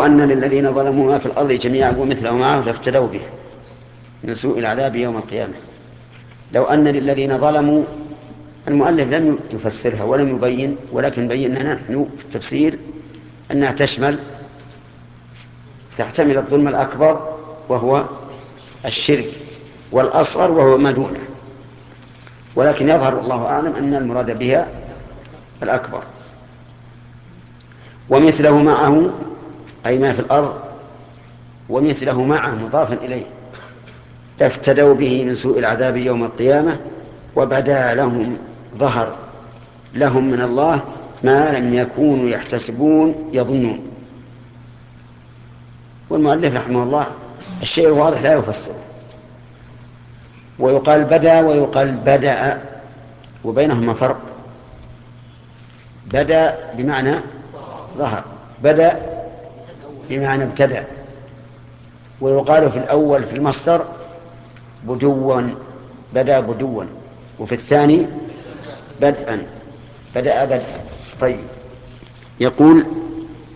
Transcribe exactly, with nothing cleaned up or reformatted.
أن للذين ظلموا ما في الأرض جميعا ومثله معه لافتدوا به من سوء العذاب يوم القيامة. لو أن للذين ظلموا، المؤلف لم يفسرها ولم يبين، ولكن بينا نحن في التفسير أنها تشمل تحتمل الظلم الأكبر وهو الشرك، والأصغر وهو ما دونه، ولكن يظهر الله أعلم أن المراد بها الأكبر. ومثله معه أي ما في الأرض، ومثله معه مضافا إليه، افتدوا به من سوء العذاب يوم القيامة وبدا لهم ظهر لهم من الله ما لم يكونوا يحتسبون يظنون. والمؤلف رحمه الله الشيء الواضح لا يفسر، ويقال بدا ويقال بدأ، وبينهما فرق. بدأ بمعنى ظهر، بدأ بمعنى ابتدأ. ويقال في الأول في المصدر بدوا، بدأ بدوا، وفي الثاني بدءا، بدأ بدءا. طيب، يقول